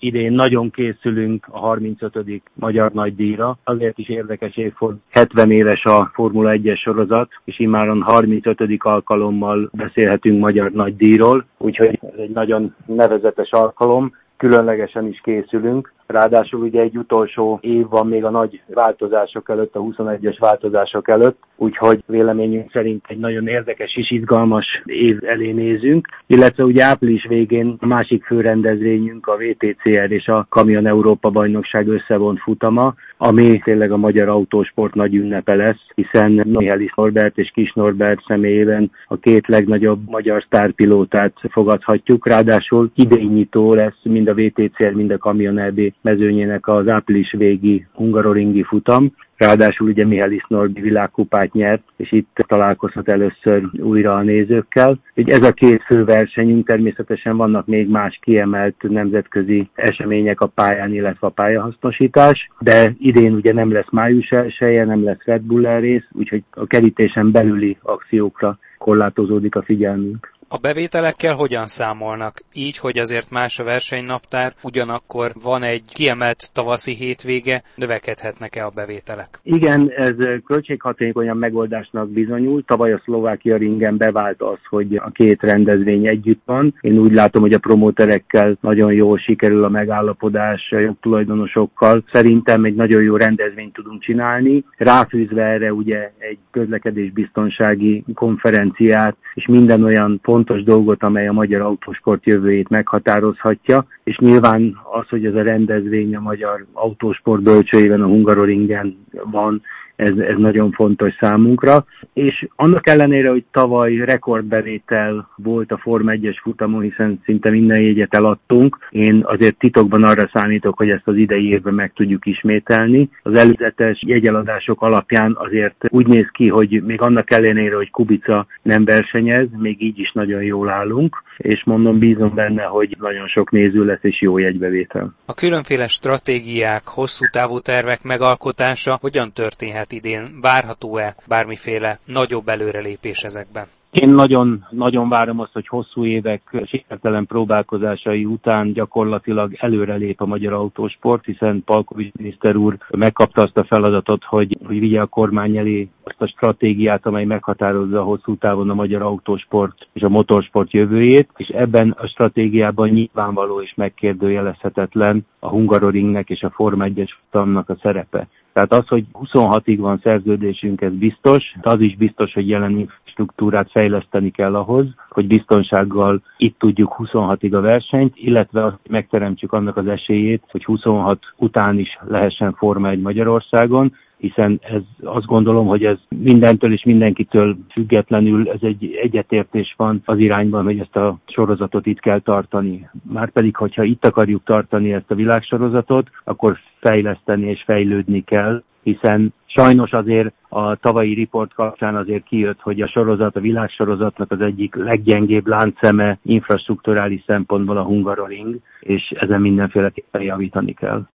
idén nagyon készülünk a 35. Magyar Nagydíjra. Azért is érdekes évforduló. 70 éves a Formula 1-es sorozat, és immáron 35. alkalommal beszélhetünk Magyar Nagydíjról, úgyhogy ez egy nagyon nevezetes alkalom. Különlegesen is készülünk. Ráadásul ugye egy utolsó év van még a nagy változások előtt, a 21-es változások előtt, úgyhogy véleményünk szerint egy nagyon érdekes és izgalmas év elé nézünk, illetve ugye április végén a másik fő rendezvényünk a VTCR és a Kamion Európa bajnokság összevont futama, ami tényleg a magyar autósport nagy ünnepe lesz, hiszen Mihály Norbert és Kis Norbert személyében a két legnagyobb magyar sztárpilótát fogadhatjuk, ráadásul idénynyitó lesz mind a VTCR, mind a Kamion EB mezőnyének az április végi hungaroringi futam. Ráadásul ugye Mihály Norbi világkupát nyert, és itt találkozhat először újra a nézőkkel. Úgy ez a két fő versenyünk, természetesen vannak még más kiemelt nemzetközi események a pályán, illetve a pályahasznosítás, de idén ugye nem lesz május 1-je, nem lesz Red Bull rész, úgyhogy a kerítésen belüli akciókra korlátozódik a figyelmünk. A bevételekkel hogyan számolnak? Így, hogy azért más a versenynaptár, ugyanakkor van egy kiemelt tavaszi hétvége, növekedhetnek-e a bevételek? Igen, ez költséghatékonyabb megoldásnak bizonyul. Tavaly a Szlovákia ringen bevált az, hogy a két rendezvény együtt van. Én úgy látom, hogy a promóterekkel nagyon jól sikerül a megállapodás, a jogtulajdonosokkal. Szerintem egy nagyon jó rendezvényt tudunk csinálni. Ráfűzve erre ugye egy közlekedésbiztonsági konferenciát, és minden olyan fontos dolgot, amely a magyar autósport jövőjét meghatározhatja, és nyilván az, hogy ez a rendezvény a magyar autósport bölcsőjében, a Hungaroringen van, ez nagyon fontos számunkra, és annak ellenére, hogy tavaly rekordbevétel volt a Forma 1-es futamon, hiszen szinte minden jegyet eladtunk, én azért titokban arra számítok, hogy ezt az idei évben meg tudjuk ismételni. Az előzetes jegyeladások alapján azért úgy néz ki, hogy még annak ellenére, hogy Kubica nem versenyez, még így is nagyon jól állunk, és mondom, bízom benne, hogy nagyon sok néző lesz és jó jegybevétel. A különféle stratégiák, hosszú távú tervek megalkotása hogyan történhet idén? Várható-e bármiféle nagyobb előrelépés ezekben? Én nagyon várom azt, hogy hosszú évek sikertelen próbálkozásai után gyakorlatilag előrelép a magyar autósport, hiszen Palkovics miniszter úr megkapta azt a feladatot, hogy vigye a kormány elé azt a stratégiát, amely meghatározza hosszú távon a magyar autósport és a motorsport jövőjét, és ebben a stratégiában nyilvánvaló és megkérdőjelezhetetlen a Hungaroringnek és a Forma 1-es futamnak a szerepe. Tehát az, hogy 26-ig van szerződésünk, ez biztos, de az is biztos, hogy jelen infrastruktúrát fejleszteni kell ahhoz, hogy biztonsággal itt tudjuk 26-ig a versenyt, illetve azt megteremtsük annak az esélyét, hogy 26 után is lehessen Forma 1 Magyarországon, hiszen azt gondolom, hogy ez mindentől és mindenkitől függetlenül ez egy egyetértés van az irányban, hogy ezt a sorozatot itt kell tartani. Márpedig, hogyha itt akarjuk tartani ezt a világsorozatot, akkor fejleszteni és fejlődni kell, hiszen sajnos azért a tavalyi riport kapcsán azért kijött, hogy a sorozat, a világsorozatnak az egyik leggyengébb láncszeme infrastrukturális szempontból a Hungaroring, és ezen mindenféleképpen javítani kell.